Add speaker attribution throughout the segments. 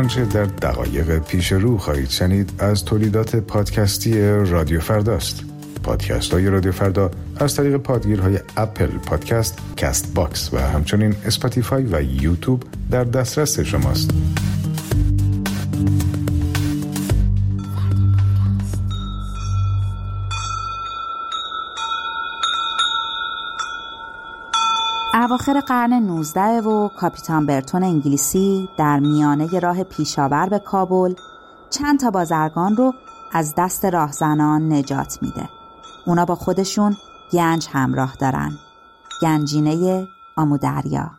Speaker 1: آنچه در دقایق پیش رو خواهید شنید از تولیدات پادکستی رادیو فرداست. پادکست های رادیو فردا از طریق پادگیرهای اپل پادکست، کست باکس و همچنین اسپاتیفای و یوتیوب در دسترس شماست.
Speaker 2: اواخر قرن 19 و کاپیتان برتون انگلیسی در میانه راه پیشاور به کابل چند تا بازرگان رو از دست راهزنان نجات میده. اونا با خودشون گنج همراه دارن، گنجینه آمودریا.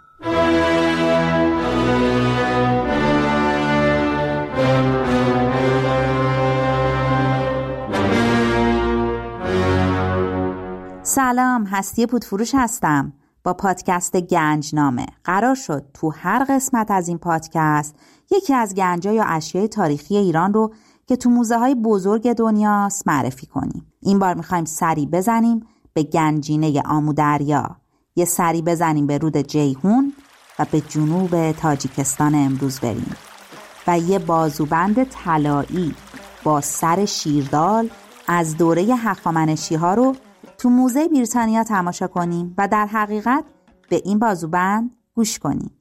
Speaker 2: سلام، هستی پودفروش هستم. با پادکست گنجنامه قرار شد تو هر قسمت از این پادکست یکی از گنجا یا اشیای تاریخی ایران رو که تو موزه های بزرگ دنیاست معرفی کنیم. این بار میخوایم سری بزنیم به گنجینه آمودریا، یه سری بزنیم به رود جیهون و به جنوب تاجیکستان امروز بریم و یه بازوبند طلایی با سر شیردال از دوره هخامنشی ها رو تو موزه بریتانیا تماشا کنیم و در حقیقت به این بازوبند گوش کنیم.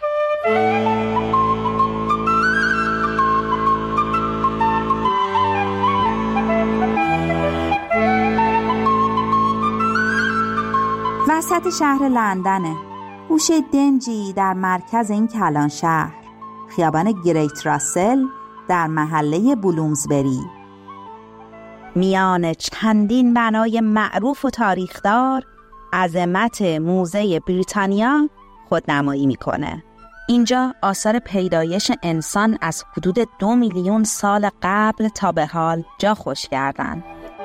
Speaker 2: وسط شهر لندنه، گوشه دنجی در مرکز این کلان شهر، خیابان گریت راسل در محله بلومزبری. میان چندین بنای معروف و تاریخدار عظمت موزه بریتانیا خودنمایی میکنه. اینجا آثار پیدایش انسان از حدود 2 میلیون سال قبل تا به حال جا خوش کردن.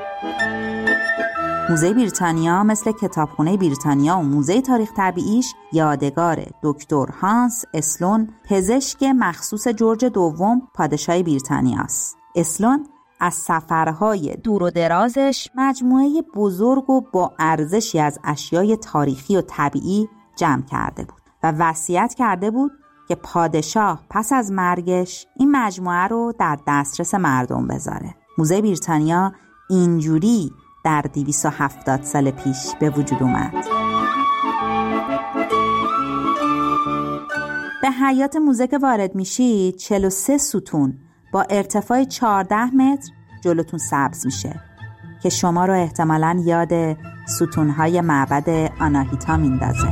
Speaker 2: موزه بریتانیا مثل کتابخونه بریتانیا و موزه تاریخ طبیعیش یادگار دکتر هانس اسلون، پزشک مخصوص جورج دوم پادشاه بریتانیاست. اسلون از سفرهای دور و درازش مجموعه بزرگ و با ارزشی از اشیای تاریخی و طبیعی جمع کرده بود و وصیت کرده بود که پادشاه پس از مرگش این مجموعه رو در دسترس مردم بذاره. موزه بریتانیا اینجوری در 270 سال پیش به وجود اومد. به حیاط موزه که وارد میشید 43 ستون با ارتفاع 14 متر جلوتون سبز میشه که شما رو احتمالاً یاد ستونهای معبد آناهیتا میندازه.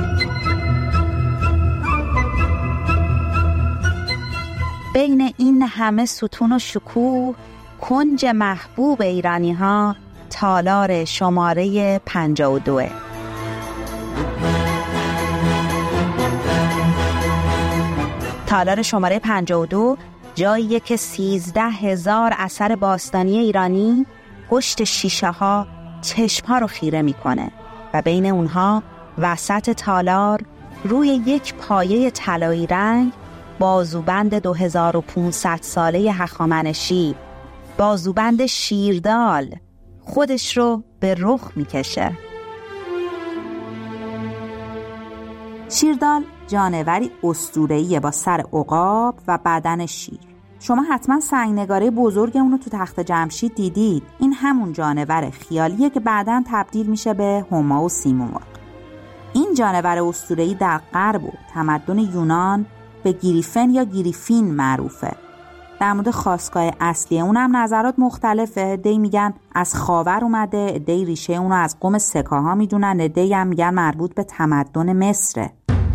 Speaker 2: بین این همه ستون و شکوه، کنج محبوب ایرانی ها تالار شماره 52. تالار شماره 52 جاییه که 13,000 اثر باستانی ایرانی پشت شیشه ها چشم ها رو خیره میکنه و بین اونها وسط تالار روی یک پایه طلایی رنگ بازوبند 2500 ساله هخامنشی، بازوبند شیردال خودش رو به رخ میکشه. شیردال جانوری اسطوره‌ای با سر عقاب و بدن شیر. شما حتما سنگنگاره بزرگ اونو تو تخت جمشید دیدید. این همون جانور خیالیه که بعداً تبدیل میشه به هما و سیمرغ. این جانور اسطوره‌ای در غرب و تمدن یونان به گریفن یا گریفین معروفه. در مورد خاستگاه اصلی اونم نظرات مختلفه. عده‌ای میگن از خاور اومده، عده‌ای ریشه اونو از قوم سکاها میدونن، عده‌ای هم میگن مربوط به تمدن مصره.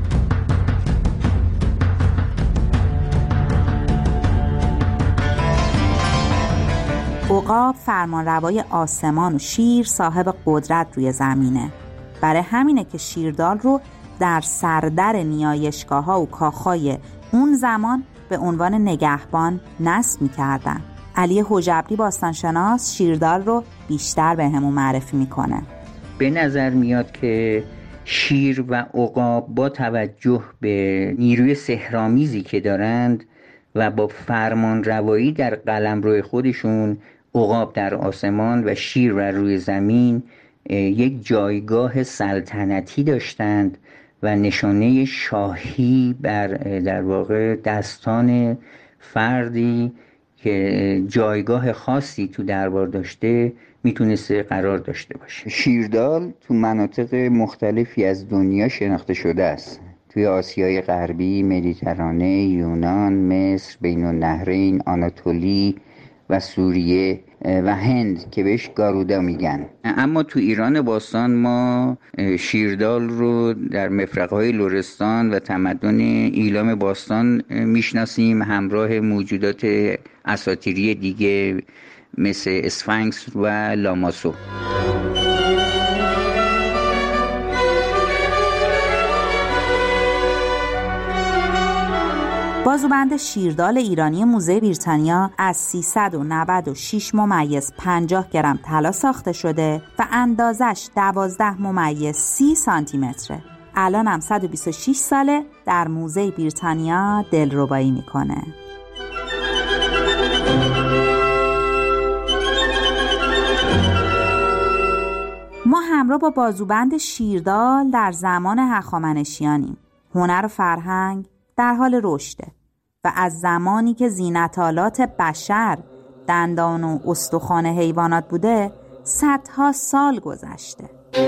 Speaker 2: عقاب فرمانروای آسمان و شیر صاحب قدرت روی زمینه. برای همینه که شیردال رو در سردر نیایشگاه‌ها و کاخهای اون زمان به عنوان نگهبان نصب می‌کردن. علی حجبری باستانشناس شیردال رو بیشتر به همون معرفی میکنه.
Speaker 3: به نظر میاد که شیر و عقاب با توجه به نیروی سحرآمیزی که دارند و با فرمان روایی در قلمرو خودشون، عقاب در آسمان و شیر بر روی زمین یک جایگاه سلطنتی داشتند و نشانه شاهی بر در واقع دستان فردی که جایگاه خاصی تو دربار داشته میتونسته قرار داشته باشه. شیردال تو مناطق مختلفی از دنیا شناخته شده است. توی آسیای غربی، مدیترانه، یونان، مصر، بین النهرین، آناتولی و سوریه و هند که بهش گارودا میگن. اما تو ایران باستان ما شیردال رو در مفرق‌های لرستان و تمدن ایلام باستان میشناسیم، همراه موجودات اساطیری دیگه مثل اسفنکس و لاماسو.
Speaker 2: بازوبند شیردال ایرانی موزه بریتانیا از 396.50 گرم طلا ساخته شده و اندازش 12.30 سانتی متره. الان هم 126 ساله در موزه بریتانیا دلربایی میکنه. ما همراه با بازوبند شیردال در زمان هخامنشیانیم. هنر و فرهنگ در حال رشده و از زمانی که زینت‌آلات بشر دندان و استخوان حیوانات بوده صدها سال گذشته.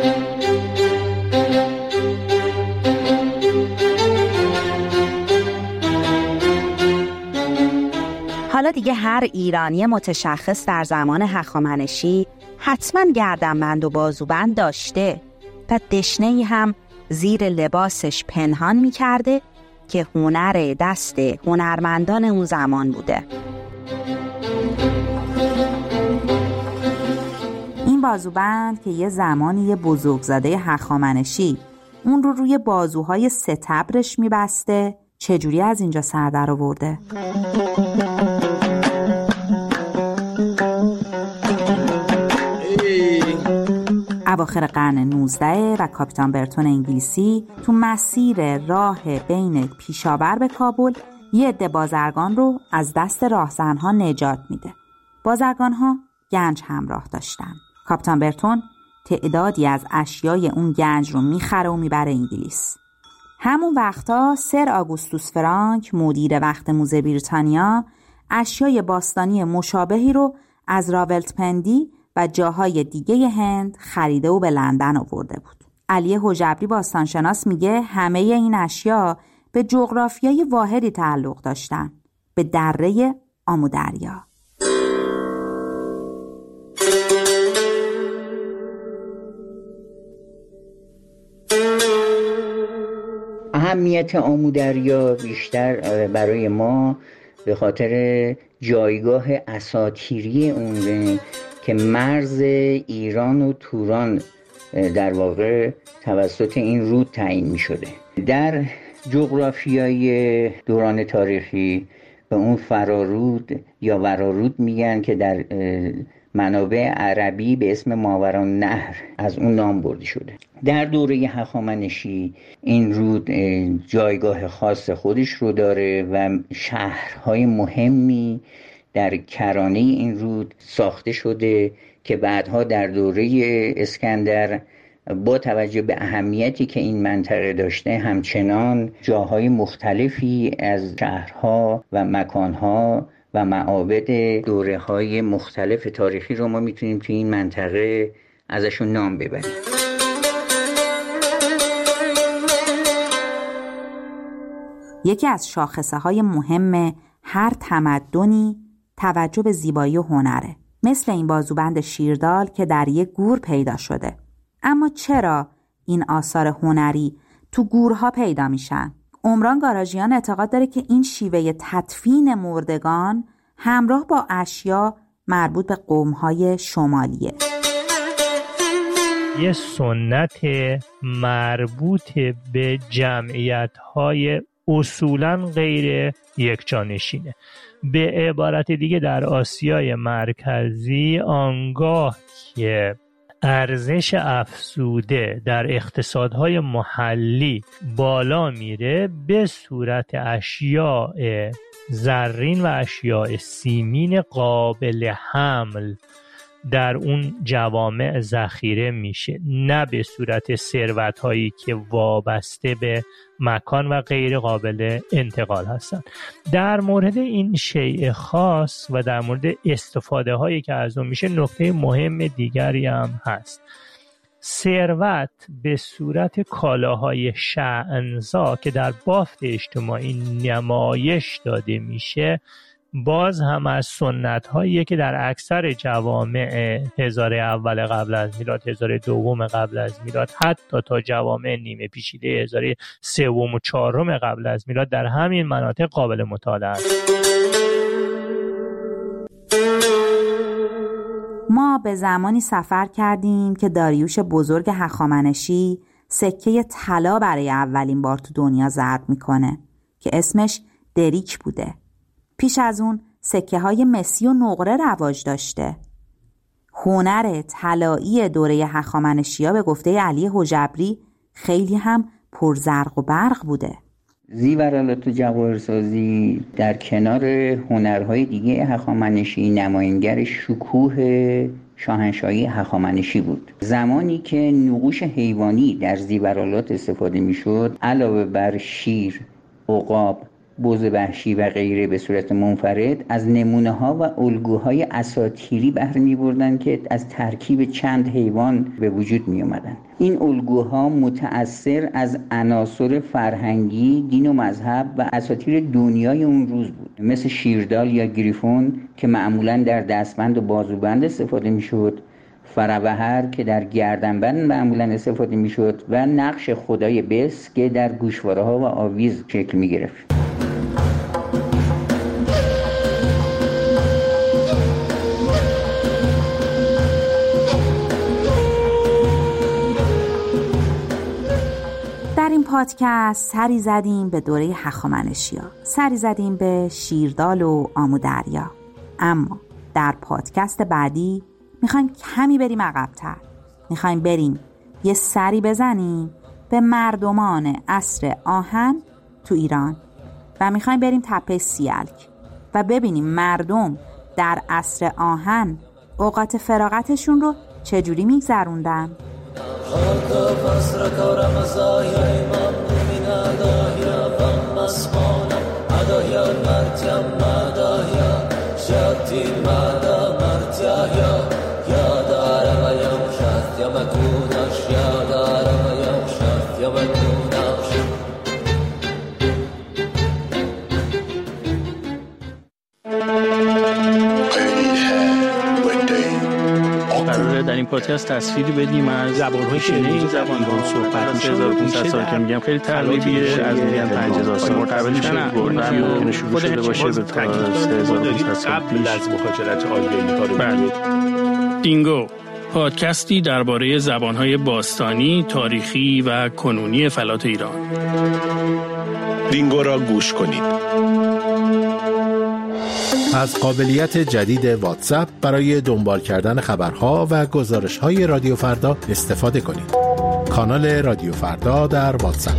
Speaker 2: حالا دیگه هر ایرانی متشخص در زمان هخامنشی حتما گردنبند و بازوبند داشته و دشنه‌ای هم زیر لباسش پنهان می‌کرده که هنر دست هنرمندان اون زمان بوده. این بازوبند که یه زمانی یه بزرگزاده هخامنشی اون رو روی بازوهای ستبرش میبسته، چجوری از اینجا سر در آورده؟ اواخر قرن 19 و کاپیتان برتون انگلیسی تو مسیر راه بین پیشاور به کابل یه عده بازرگان رو از دست راهزنها نجات میده. بازرگانها گنج همراه داشتن. کاپیتان برتون تعدادی از اشیای اون گنج رو میخره و میبره انگلیس. همون وقتا سر آگوستوس فرانک مدیر وقت موزه بریتانیا اشیای باستانی مشابهی رو از راولپندی و جاهای دیگه هند خریده و به لندن آورده بود. علی حجبری باستانشناس میگه همه این اشیا به جغرافیای واحدی تعلق داشتن، به دره آمودریا.
Speaker 3: اهمیت آمودریا بیشتر برای ما به خاطر جایگاه اساطیری اونه که مرز ایران و توران در واقع توسط این رود تعیین می شده. در جغرافیای دوران تاریخی به اون فرارود یا ورارود میگن که در منابع عربی به اسم ماورالنهر از اون نام برده شده. در دوره هخامنشی این رود جایگاه خاص خودش رو داره و شهرهای مهمی در کرانه این رود ساخته شده که بعدها در دوره اسکندر با توجه به اهمیتی که این منطقه داشته همچنان جاهای مختلفی از شهرها و مکانها و معابد دوره‌های مختلف تاریخی رو ما میتونیم توی این منطقه ازشون نام ببریم.
Speaker 2: یکی از شاخصه‌های مهم هر تمدنی توجه به زیبایی و هنره، مثل این بازوبند شیردال که در یک گور پیدا شده. اما چرا این آثار هنری تو گورها پیدا میشن؟ عمران گاراژیان اعتقاد داره که این شیوه تدفین مردگان همراه با اشیا مربوط به قوم‌های شمالیه.
Speaker 4: یه سنت مربوط به جمعیت‌های اصولاً غیر یکجانشینه. به عبارت دیگه در آسیای مرکزی آنگاه که ارزش افزوده در اقتصادهای محلی بالا میره به صورت اشیاء زرین و اشیاء سیمین قابل حمل در اون جوامع ذخیره میشه، نه به صورت ثروت‌هایی که وابسته به مکان و غیر قابل انتقال هستن. در مورد این شیء خاص و در مورد استفاده هایی که از اون میشه نکته مهم دیگری هم هست. ثروت به صورت کالاهای شأن‌زا که در بافت اجتماعی نمایش داده میشه باز هم از سنت هایی که در اکثر جوامع هزاره اول قبل از میلاد، هزاره دوم قبل از میلاد، حتی تا جوامع نیمه پیچیده هزاره سوم و چهارم قبل از میلاد در همین مناطق قابل مطالعه است.
Speaker 2: ما به زمانی سفر کردیم که داریوش بزرگ هخامنشی سکه طلا برای اولین بار تو دنیا ضرب میکنه که اسمش دریک بوده. پیش از اون سکه های مسی و نقره رواج داشته. هنر طلایی دوره هخامنشی‌ها به گفته علی حجبری خیلی هم پرزرق و برق بوده.
Speaker 3: زیورالات و جواهرسازی در کنار هنرهای دیگه هخامنشی نماینگر شکوه شاهنشاهی هخامنشی بود. زمانی که نقوش حیوانی در زیورالات استفاده میشد، علاوه بر شیر، عقاب، بز وحشی و غیره به صورت منفرد، از نمونه ها و الگوهای اساطیری بهره می‌بردند که از ترکیب چند حیوان به وجود می آمدند. این الگوها متأثر از عناصر فرهنگی، دین و مذهب و اساطیر دنیای اون روز بود، مثل شیردال یا گریفون که معمولاً در دستبند و بازوبند استفاده می‌شد، فروهر که در گردنبند معمولاً استفاده می‌شد و نقش خدای بس که در گوشواره‌ها و آویز شکل می‌گرفت.
Speaker 2: در این پادکست سری زدیم به دوره هخامنشی‌ها، سری زدیم به شیردال و آمودریا، اما در پادکست بعدی میخوایم کمی بریم عقب‌تر. میخوایم بریم یه سری بزنیم به مردمان عصر آهن تو ایران و میخوایم بریم تپه سیلک و ببینیم مردم در عصر آهن اوقات فراغتشون رو چجوری میگذروندن.
Speaker 5: در این پادکست تصویری بدیم از زبان‌های شنیده زبان صحبت میشه 1500 سال که میگم خیلی تقریبیه، از میگن 5000 سال قبل میشه ممکنه شروع شده باشه به تا 3500 سال قبل از مهاجرت آریایی‌ها رو. بله. دینگو، پادکستی درباره زبان‌های باستانی، تاریخی و کنونی فلات ایران.
Speaker 6: دینگو را گوش کنید.
Speaker 7: از قابلیت جدید واتساپ برای دنبال کردن خبرها و گزارش‌های رادیو فردا استفاده کنید. کانال رادیو فردا در واتساپ.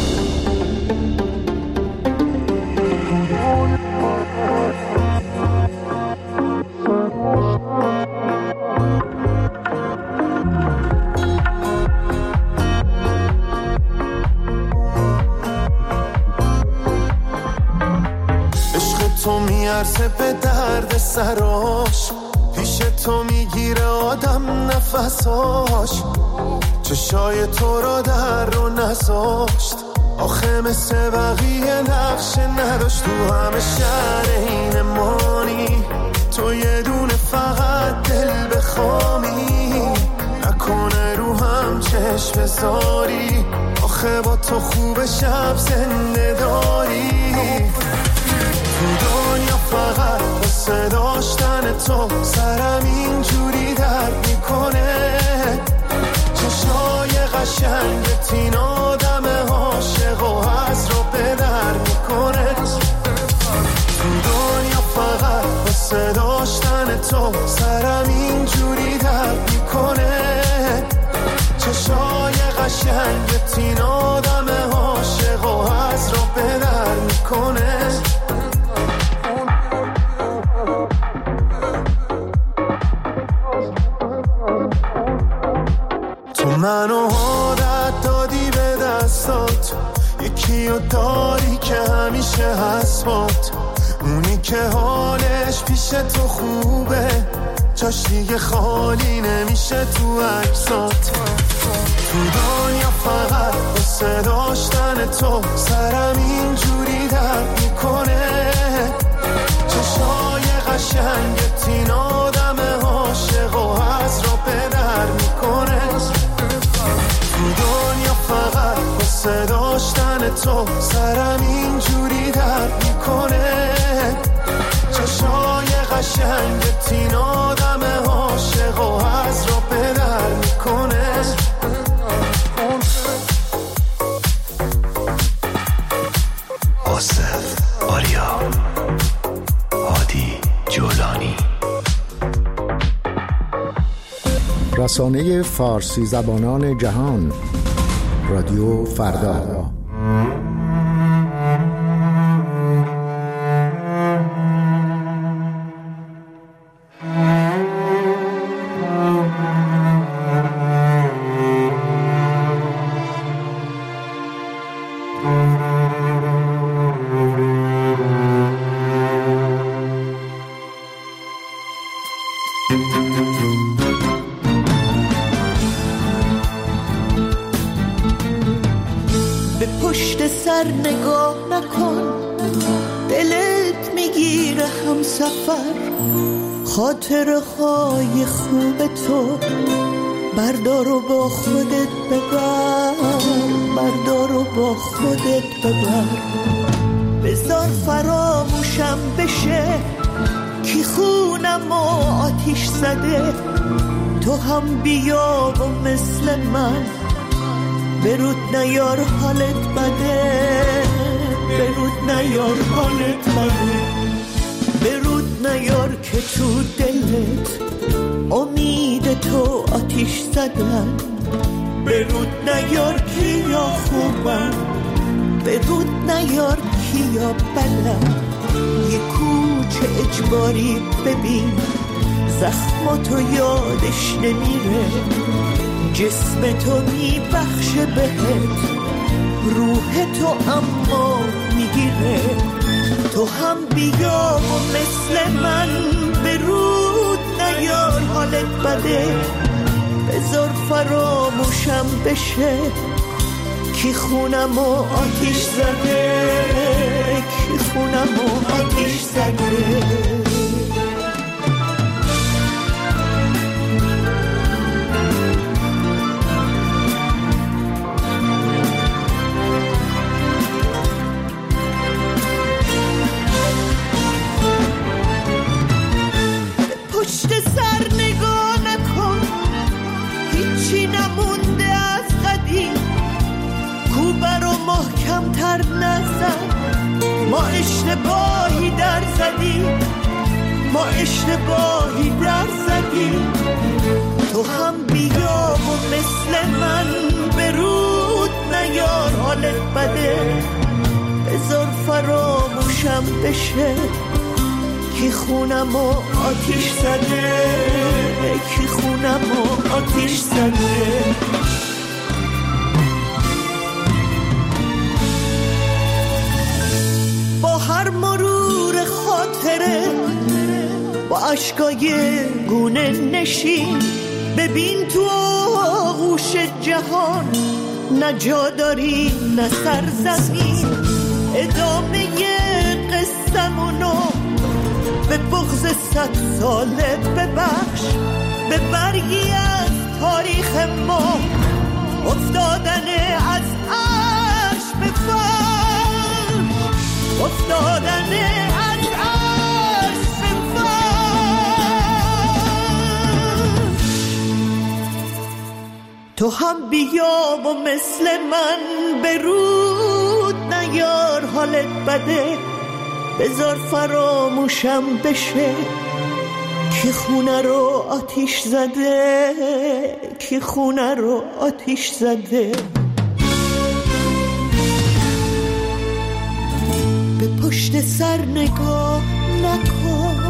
Speaker 8: تو میارزه به درد سراش، پیش تو میگیره آدم نفساش، چشای تو را در رو نذاشت، آخه مثل بقیه نقشه نداشت، تو همه شهر این مانی، تو یه دونه فقط دل بخوامی، نکنه رو هم چشم بذاری، آخه با تو خوب شب زنده داری، تو دنیا فقط واسه داشتن تو سرم اینجوری درد میکنه، چشای قشنگت این آدم عاشق و از رو به در میکنه، تو دنیا فقط واسه داشتن تو سرم اینجوری درد میکنه، چشای قشنگت این آدم عاشق و از رو به در میکنه. منو عادت دادی به دستات، یکیو داری که همیشه هست بات، اونی که حالش پیش تو خوبه، جاش دیگه خالی نمیشه تو عکسات. تو دنیا فقط واسه داشتن تو سرم اینجوری درد میکنه، چشای قشنگت این آدم عاشق و از را پدر میکنه. تو دنیا فقط واسه داشتن تو سرم اینجوری درد میکنه، چشای قشنگت این آدم عاشق و از را پدر میکنه.
Speaker 6: آصف آریا، هادی جولانی.
Speaker 9: رسانه فارسی زبانان جهان، رادیو فردا.
Speaker 10: به پشت سر نگاه نکن، دلت میگیره هم سفر، خاطره های خوب تو بردار و با خودت ببر، بردار و با خودت ببر. بذار فراموشم بشه کی خونم و آتیش زده، تو هم بیا و مثل من برود نیار حالت بده، برود نیار حالت بده، برود نیار که تو دلت امید تو آتیش زدن، برود نیار کیا خوبن، برود نیار کیا بلن. یه کوچه اجباری ببین زخماتو یادش نمیره، جسم تو میبخشه بهت، روح تو اما میگیره. تو هم بیا و مثل من برود نیار حالت بده، بذار فراموشم بشه کی خونم و آتیش زده، کی خونم و آتیش زده. پشت سر نگاه نکن، هیچی نمونده از قدیم، کوبه رو محکم تر نزن، ما اشتباهی در زدیم، ما اشتباهی در زدیم. تو هم بیا و مثل من برود نیار حالت بده، بذار فراموشم بشه کی خونم و آتیش زده، کی خونم و آتیش زده. با هر مرور خاطره با عشقای گونه نشین، ببین تو آغوش جهان نه جا داری نه سرزمین. ادامه قصه‌مونو به بغض 100 ساله ببخش، به برگی از تاریخ ما افتادن از عرش به فرش، افتادن از عرش به فرش. تو هم بیا و مثل من برود نیار حالت بده، بذار فراموشم بشه کی خونه رو آتیش زده، کی خونه رو آتیش زده. به پشت سر نگاه نکن.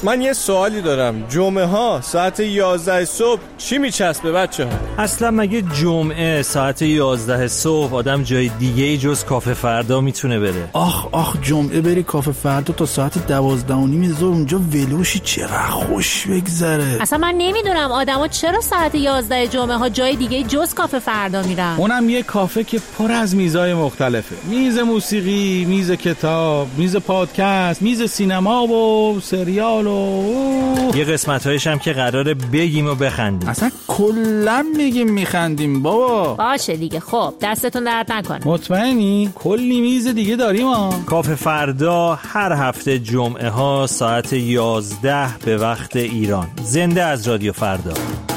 Speaker 11: من یه سوالی دارم. جمعه ها ساعت 11 صبح چی میچسبه بچه ها؟
Speaker 12: اصلا مگه جمعه ساعت 11 صبح آدم جای دیگه جز کافه فردا میتونه بره؟
Speaker 13: آخ جمعه بری کافه فردا تا ساعت 12:30 ظهر اونجا ولوشی، چقدر خوش بگذره.
Speaker 14: اصلا من نمیدونم آدما چرا ساعت 11 جمعه ها جای دیگه جز کافه فردا میرن.
Speaker 13: اونم یه کافه که پر از میزای مختلفه. میز موسیقی، میز کتاب، میز پادکست، میز سینما و سریال و
Speaker 12: یه قسمت‌هایش هم که قراره بگیم و بخندیم.
Speaker 13: اصلا کلا میگیم میخندیم بابا.
Speaker 14: باشه دیگه. خب دستتون درد نکنه.
Speaker 13: مطمئنی؟ کلی میز دیگه داریم ها.
Speaker 12: کافه فردا هر هفته جمعه ها ساعت 11 به وقت ایران. زنده از رادیو فردا.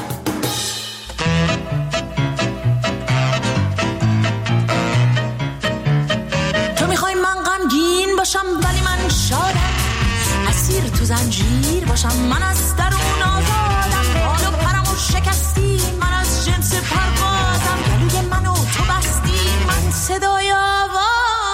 Speaker 10: تو میخوای من غمگین باشم ولی من شادم، اسیر تو زنجیر باشم من از درون آزادم، حالو پرمو شکستی من از جنس پروازم، گلوی منو تو بستی من صدای آوازم.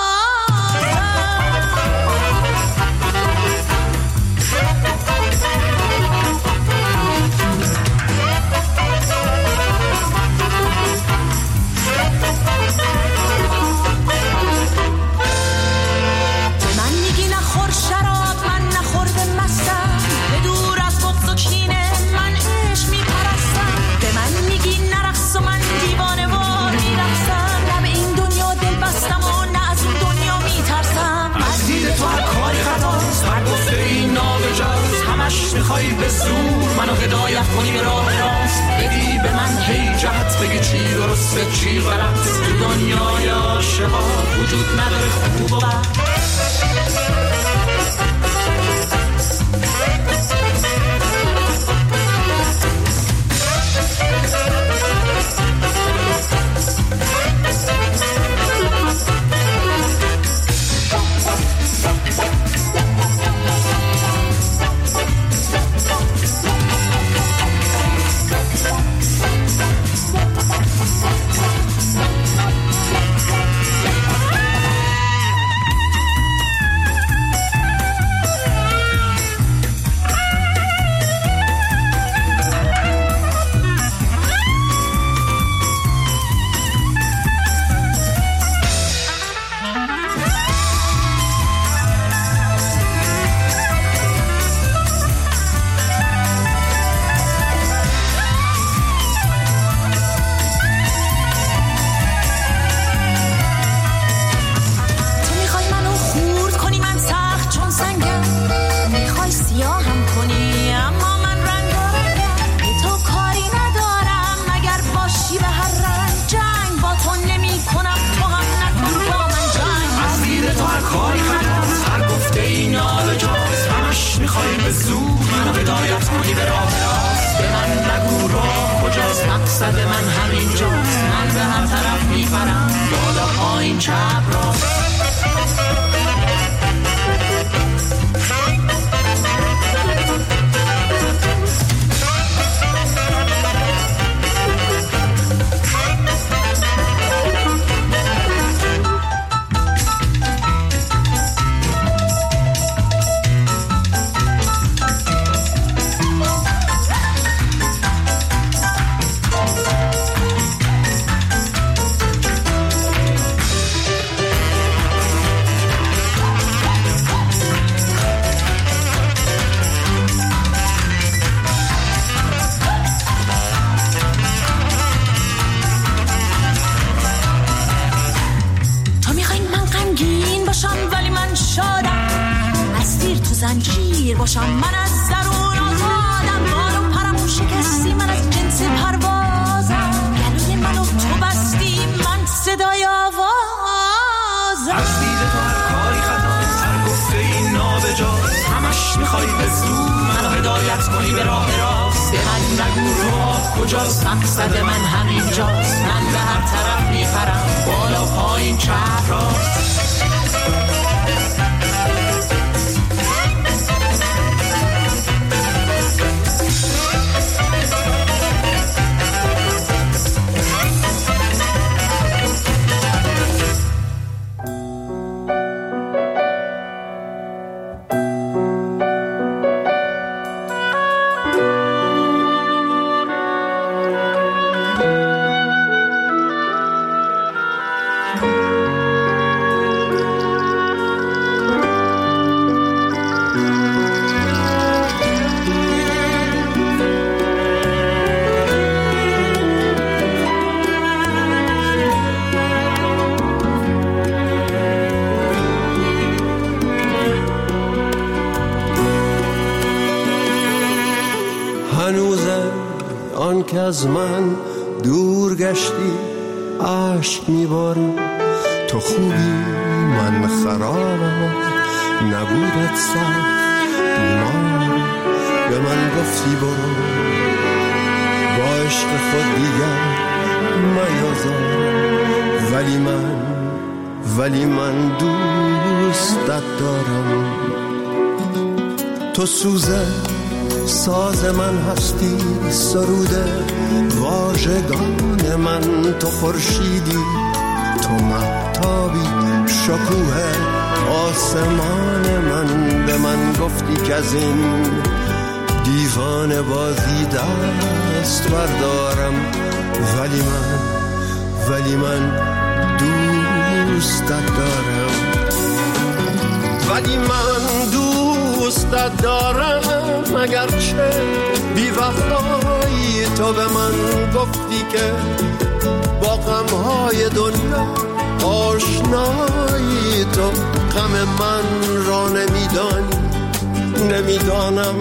Speaker 8: میخوای به زور منو هدایت کنی به راه راست، بدی به من هی جهت، بگی چی درسته چی غلط. تو دنیای عاشقا وجود نداره خوب و بد. میخوای به زور منو هدایت کنی به راه راست، به من نگو راه کجاست، مقصد من همینجاست. من به هر طرف میپرم، بالا پایین چپ راست. زنجیر باشم من از درون آزادم، بالو پرمو شکستی من از جنس پروازم، گلوی منو تو بستی من صدای آوازم. از دید تو هر کاری خطاست، هر گفته این نابجاست، همش میخوای به زور منو هدایت کنی به راه راست. به من نگو راه کجاست، مقصد من همینجاست. من به هر طرف میپرم، بالا پایین چپ راست.
Speaker 15: که از من دور گشتی عشق میبارم. تو خوبی من خرابم، نبودت سخت بیمار. به من گفتی برو با عشق خود دیگر میازار. ولی من دوستت دارم. تو سوزه ساز من هستی، سروده واژگان من. تو خورشیدی، تو مهتابی، شکوه آسمان من. به من گفتی که از این دیوانه بازی دست بردارم. ولی من دوستت دارم. دوستت دارم اگرچه بی وفایی. تو به من گفتی که با غمهای دنیا آشنایی. تو غم من را نمیدانم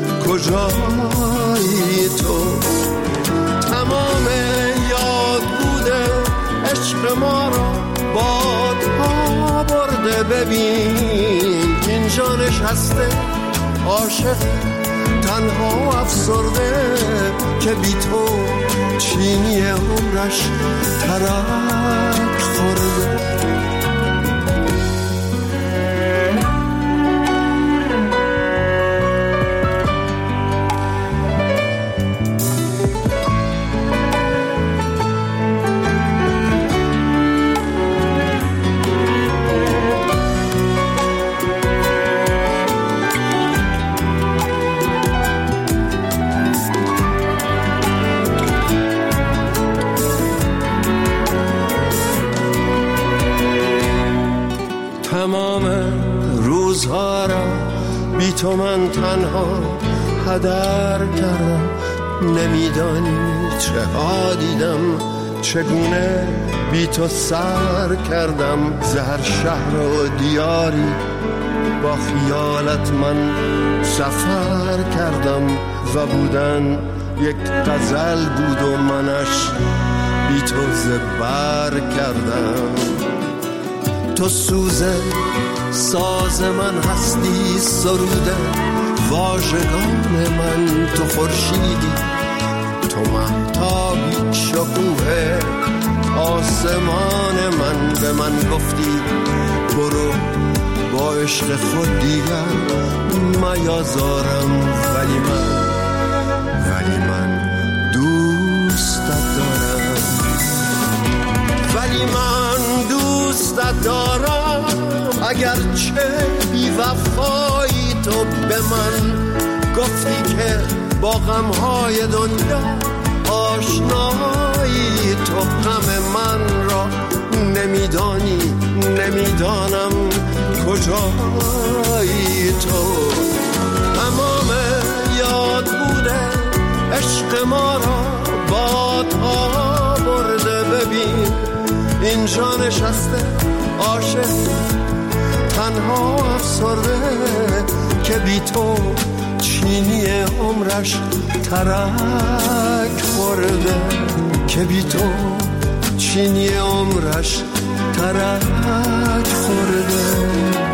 Speaker 15: کجایی. تو تمام یاد بوده عشق ما را بادها برده. ببین اینجا نشسته عاشق تنها افسرده که بی تو چینی عمرش ترک خورده. تمام روزها را بی تو من تنها هدر کردم. نمیدانی چه ها دیدم، چگونه بی تو سر کردم. زهر شهر و دیاری با خیالت من سفر کردم. و بودن یک غزل بود و منش بی تو زبر کردم. تو سوزه ساز من هستی، سروده واژگان من. تو خورشیدی، تو مهتابی، شکوه آسمان من. به من گفتی برو با عشق خود دیگر میازارم. ولی من دوستت دارم. دوستت دارم اگرچه بی وفایی. تو به من گفتی که با غمهای دنیا آشنایی. تو غم من را نمیدانم کجایی. تو تمام یاد بوده عشق ما را بادها برده. ببین اینجا نشسته عاشق تنها افسرده که بی تو چینی عمرش ترک خورده. که بی تو چینی عمرش ترک خورده.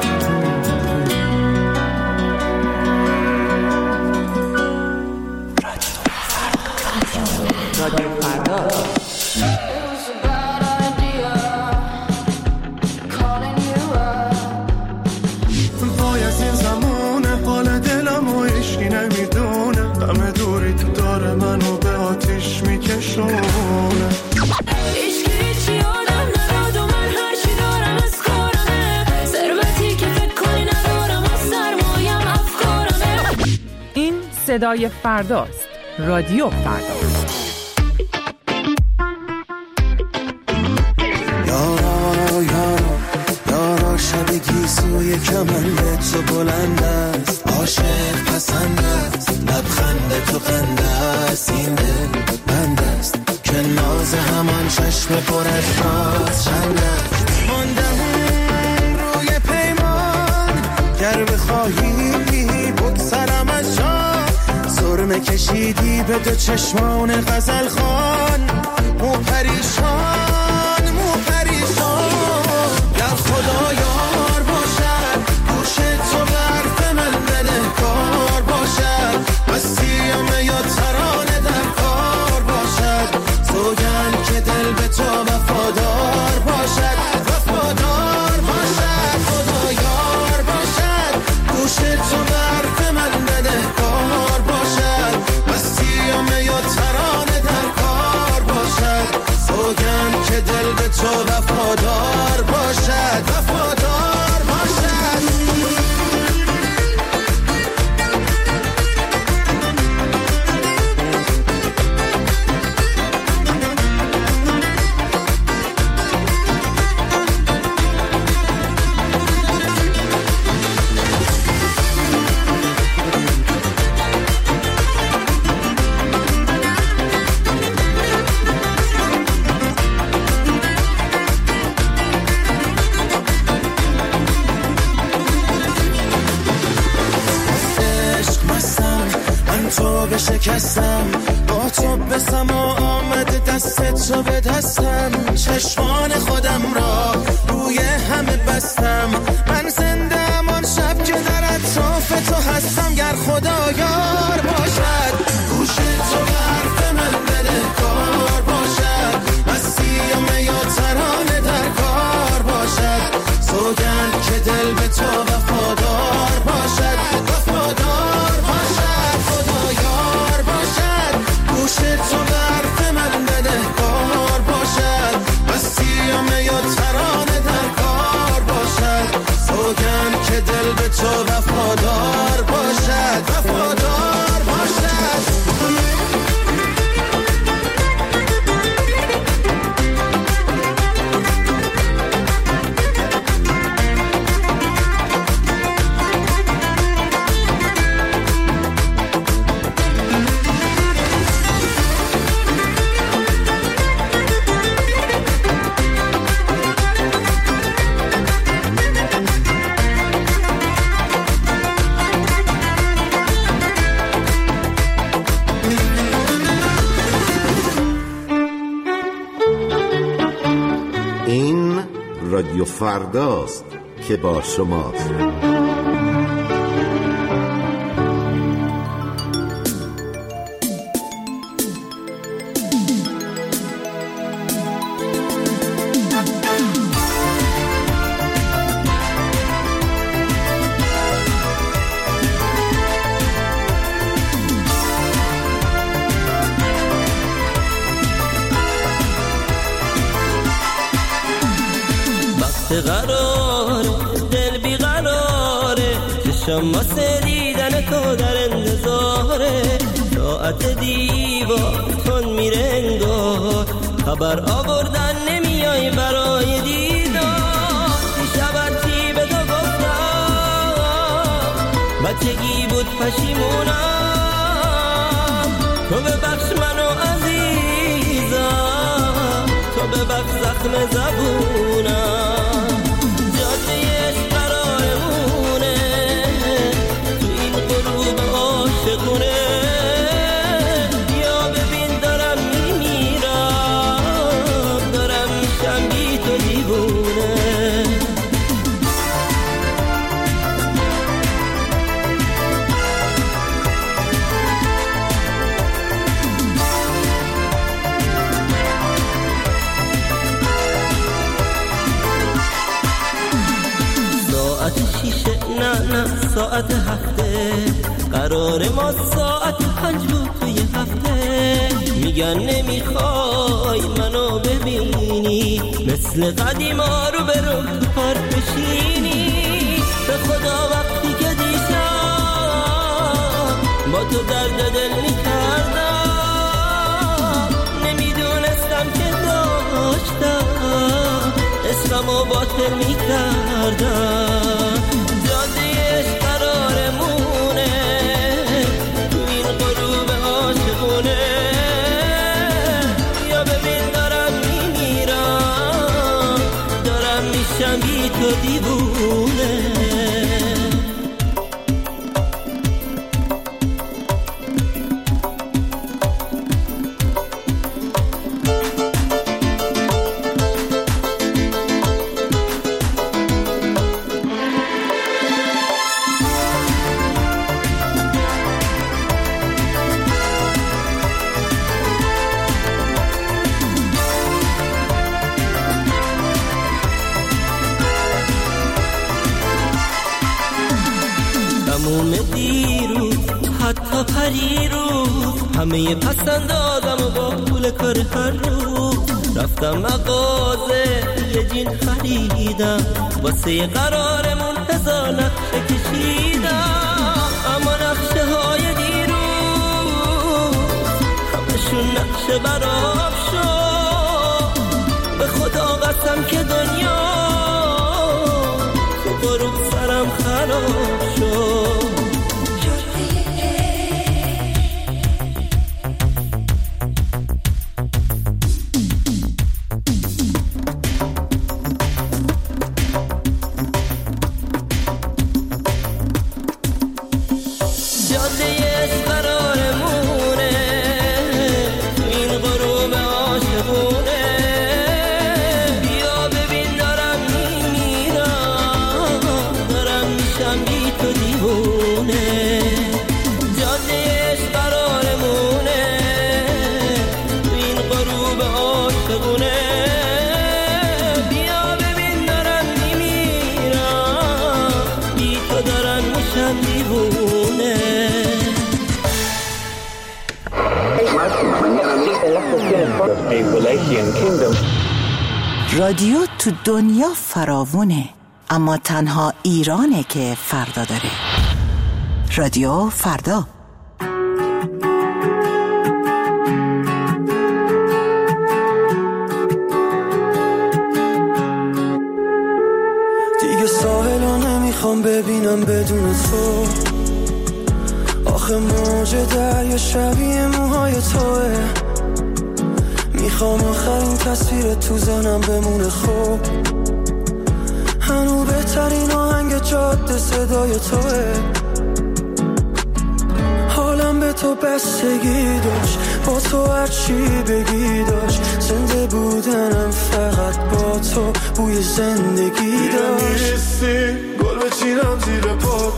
Speaker 16: رادیو فردا.
Speaker 17: صدای فرداست. رادیو فردا.
Speaker 8: یارا شب گیسوی کمند تو بلند است. عاشق پسند است، لبخند تو خنده است. این دل بند است که ناز همان چشم پر از راز چند است. ماندم روی پیمان گر بخواهی بگذرم از جان. سرمه کشی کشیدی به دو چشمان غزل خان، مو پریشان مو پریشان. گر خدا یار باشد گوش تو به حرف من بده کار باشد، مسیم یا ترانه در کار باشد، سوگند که دل به تو وفادار باشد، وفادار باشد. خدا یار باشد گوش تو به حرف من بده کار باشد، مسیم یا ترانه در کار باشد، سوگند که دل به تو وفادار باشد، وفادار باشد. شکستم با تو به سما آمد دست تو به دستم، چشمان خودم را روی همه بستم، من زنده آن شب که در اطراف تو هستم. گر خدا یار باشد گوش تو به حرف من بده کار باشد، مسیم یا ترانه در کار باشد، سوگند که دل به تو وفادار باشد، وفادار باشد. خدا یار باشد گوش تو به حرف من بده کار باشد، مسیم یا ترانه در کار باشد، سوگند که دل به تو وفادار باشد، وفادار باشد.
Speaker 16: رادیو فرداست که با شماست.
Speaker 18: قراره دل بی قراره، چشم واسه دیدن تو در انتظاره، ساعت دیوار تون میره انگار، خبر آوردن نمیای برای دیدار. دیشب چی به تو گفتم بچگی بود پشیمونم، تو ببخش منو عزیزم، تو ببخش زخم زبونم. ساعت هفته قرار ما ساعت 5 بود توی هفته، میگن نمیخوای منو ببینی، مثل قدیما رو برو تو پارک بشینی. به خدا وقتی که دیشب با تو درد دل میکردم، نمیدونستم که داشتم اسممو باطل میکردم. تو دیوونه حتی پریروز همه پسندازم و با پول کار هر روز رفتم مغازه یه جین خریدم واسه قرارمون 1000 نقشه کشیدم اما نقشه های دیروز همشون نقشه برام شد به خدا قسم که دنیا تو غروب سرم خراب شد
Speaker 2: رادیو تو دنیا فراوونه، اما تنها ایرانه که فردا داره. رادیو فردا.
Speaker 8: دیگه ساحلو نمیخوام ببینم بدون تو، آخه موج دریا شبیه موهای توه. میخوام آخرین تصویر تو ذهنم بمونه خوب، هنو بهترین آهنگ جاده صدای توه. حالم به تو بستگی داشت، با تو هرچی بگی داشت، زنده بودنم فقط با تو بوی زندگی داشت. نیستی گل بچینم زیر پات،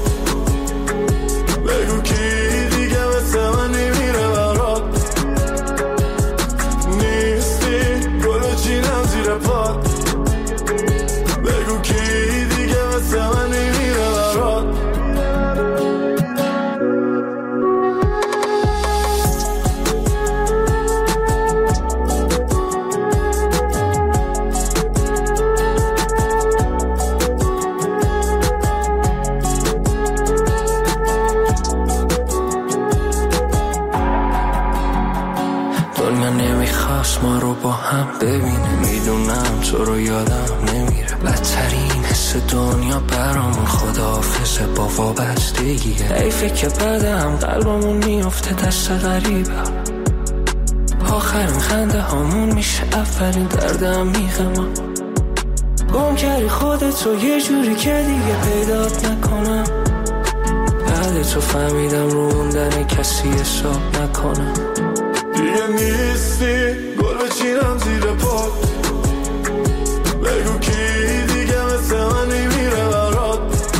Speaker 8: بگو کی دیگه مثل من نمیره برات. نیستی گل بچینم زیر پات، بگو کی دیگه مثل من نمیره برات. ما رو با هم ببینه، میدونم تو رو یادم نمیره. بدترین حس دنیا برامون خداحافظه با وابستگیه. حیفه که بعدم قلبمون میفته دست غریبه، آخرین خنده هامون میشه اولین دردم میخه. گم کردی خودتو یه جوری که دیگه پیدات نکنم، بعد تو فهمیدم رو موندن کسی حساب نکنم. دیگه نیستی گل بچینم زیر پات، بگو کی دیگه مثل من نمیره برات.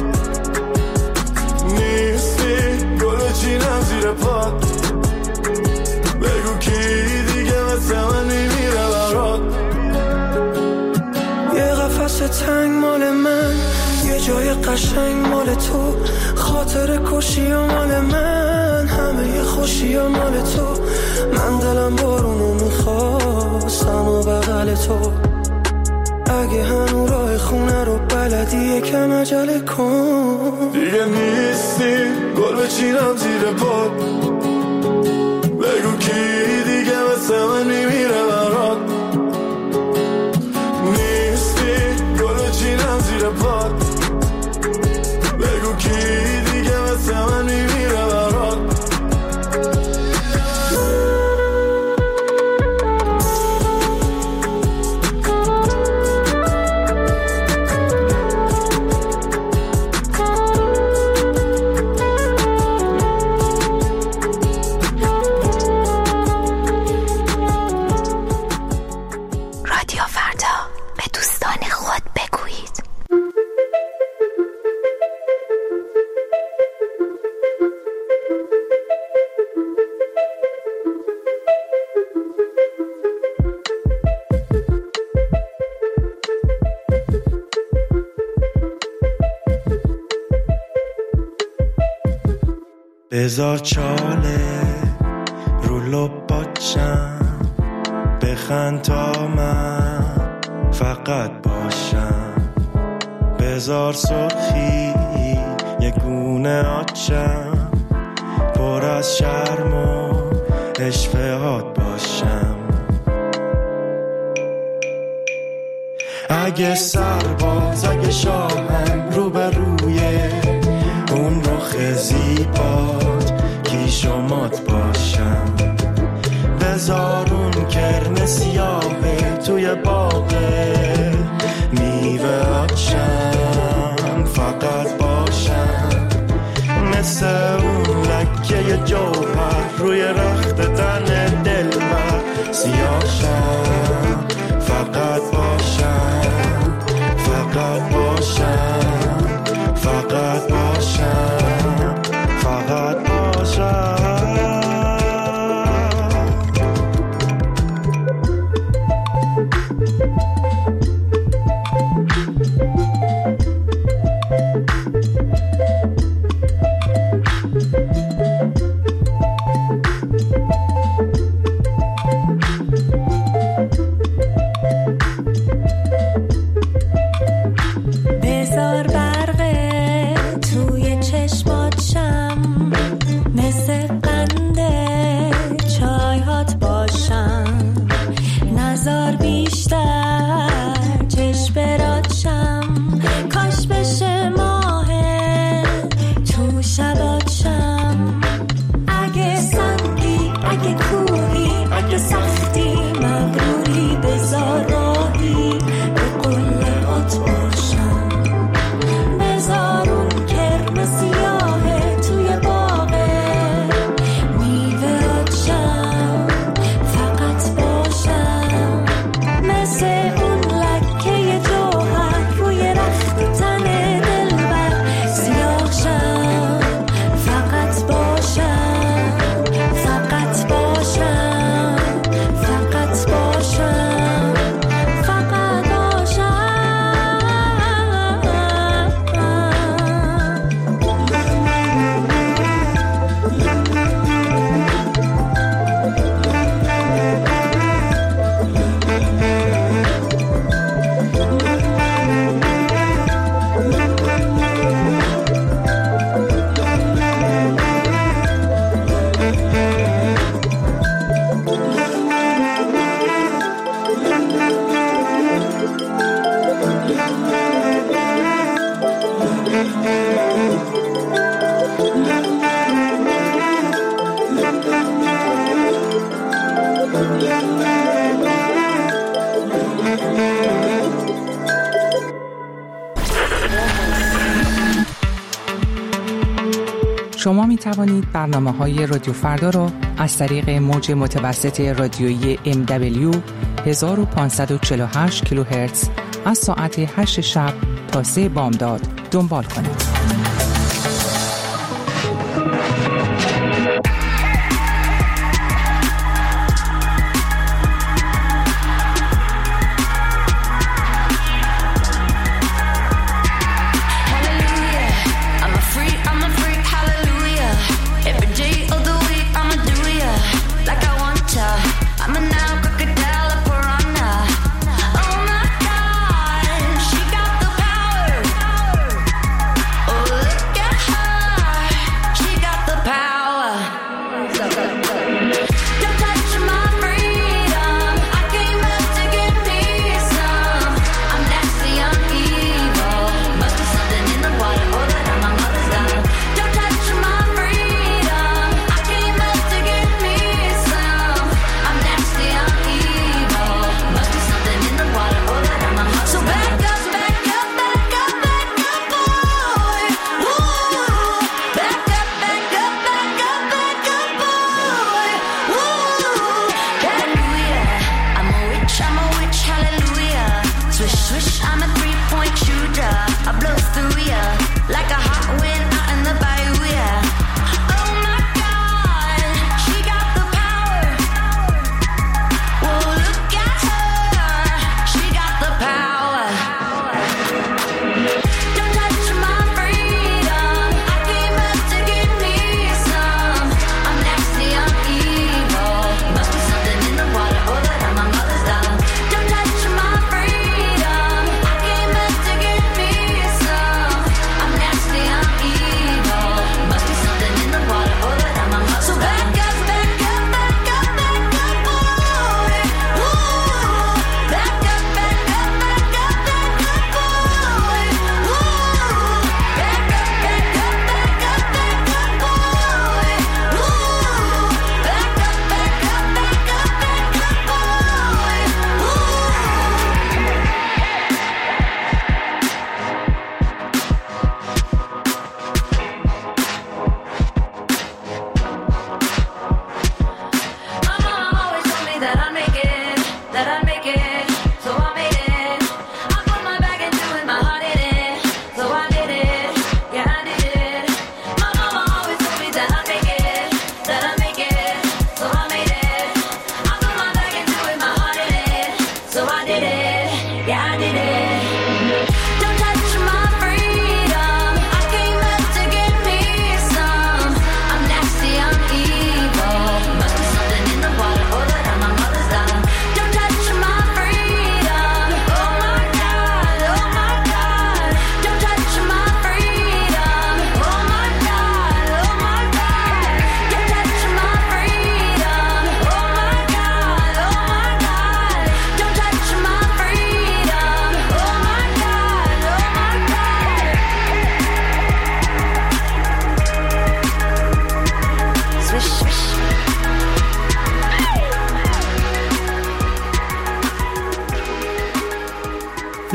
Speaker 8: نیستی گل بچینم زیر پات، بگو کی دیگه مثل من نمیره برات. یه قفس تنگ مال من، یه جای قشنگ مال تو، خاطر کشی و مال من، همه یه خوشی و مال تو. من دلم بارونو میخواستم و بغل تو، اگه هنو راه خونه رو بلدی یکم عجله کن. دیگه نیستی گل بچینم زیر پات، بگو کی دیگه مثل من نمیره برات. نیستی گل بچینم زیر پات، بگو کی دیگه مثل من نمیره برات.
Speaker 2: رادیو فردا، به دوستان خود بگویید.
Speaker 8: بذار چاله رو لباتشم، بخند تا من فقط باشم. بذار سرخی یه گونه آتشم، پر از شرم و اشفهات باشم. اگه سرباز اگه شاهم رو به روی اون رخ زیبات کیشومات باشم. بذار اون کرم سیاهه توی باغه میوه آتشم فقط باشم. مثل اون لکه جوهر روی رخت تن دلبر سیاهشم فقط باشم، فقط باشم، فقط باشم، فقط باشم.
Speaker 17: شما می توانید برنامه‌های رادیو فردا را از طریق موج متوسط رادیویی MW 1548 کیلوهرتز از ساعت 8 شب تا 3 بامداد دنبال کنید.
Speaker 10: Oh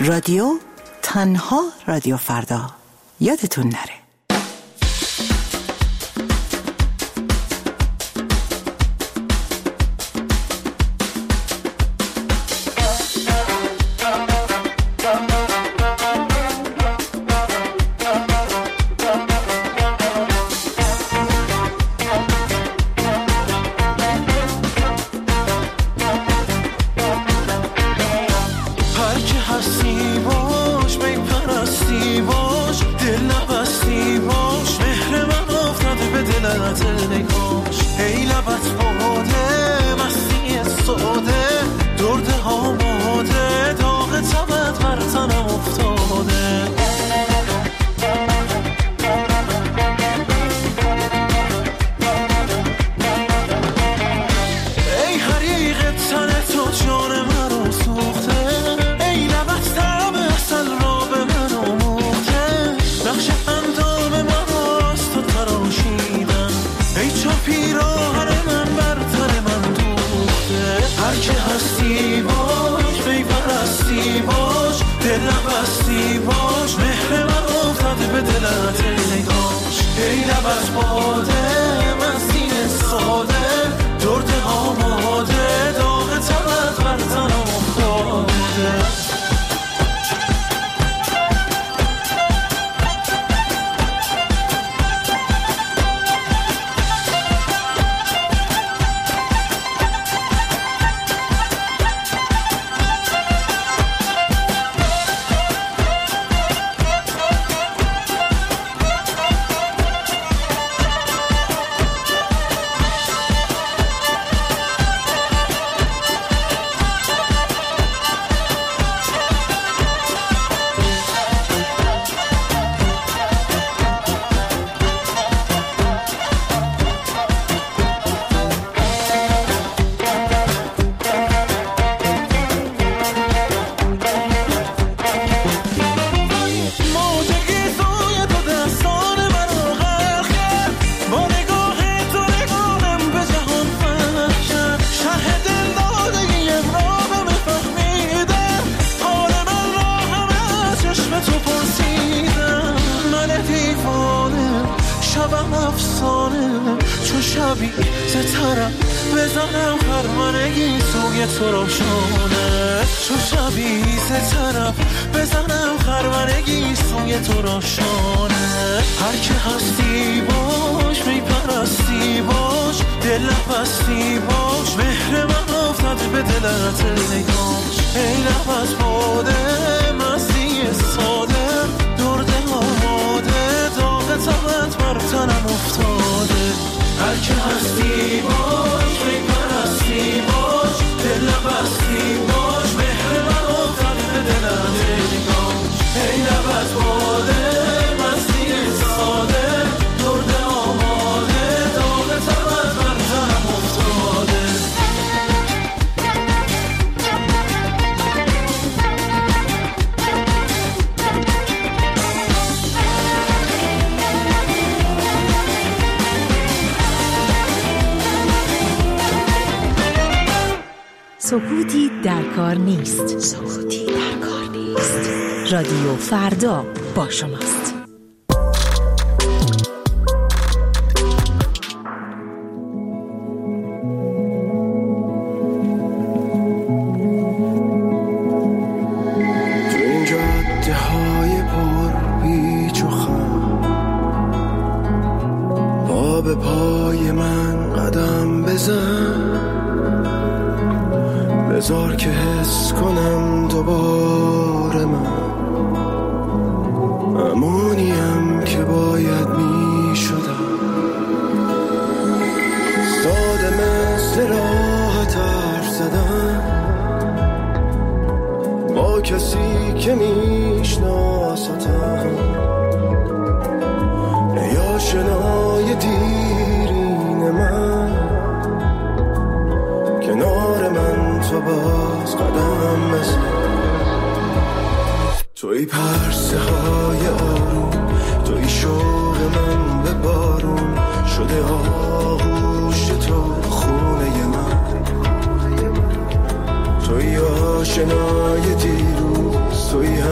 Speaker 19: رادیو تنها رادیو فردا، یادتون نره.
Speaker 20: سکوتی در کار نیست. سکوتی در کار نیست. رادیو فردا با شماست.
Speaker 8: تو این جاده های پر پیچ و خم پا به پای من قدم بزن، بذار که حس کنم دوباره من همونیم که باید می شدم. ساده مثل راحت حرف زدن با کسی که میشناستم، ای آشنای دیرین من کنار من تو باز قدم بزن. توی پرسه های آروم، توی شوق من به بارون شده آغوش تو خونه من، توی آشنای دیروز، توی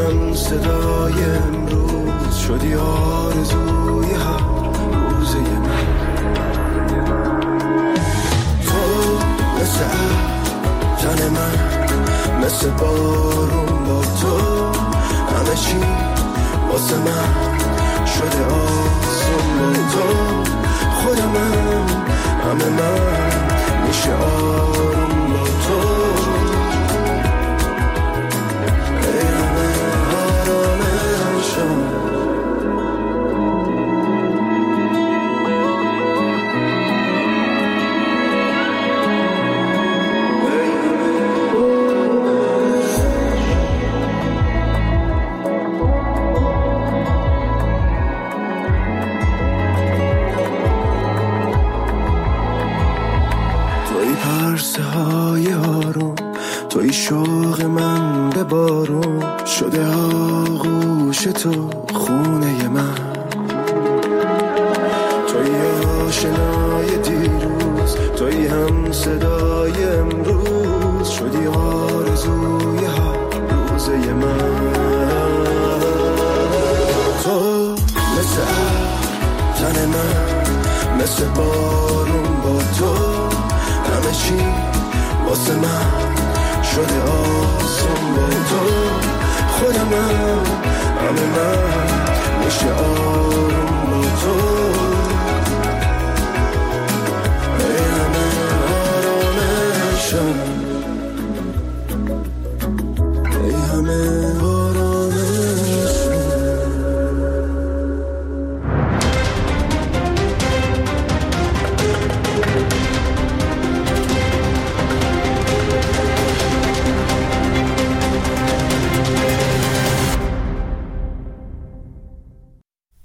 Speaker 8: آرزوی هر روزه من. تو مثل تن من، مثل بارون با تو همه چی واسه من شده آسون با تو. خود من همه من میشه آروم با تو. ای همه آرامه شما. توی شوق من به بارون شده آغوش تو خونه من. توی آشنای دیروز، توی هم صدای امروز شدی آرزوی هر روزه من. تو مثل تن من، مثل بارون با تو همه چی واسه من شده آسون با تو. خودم همه من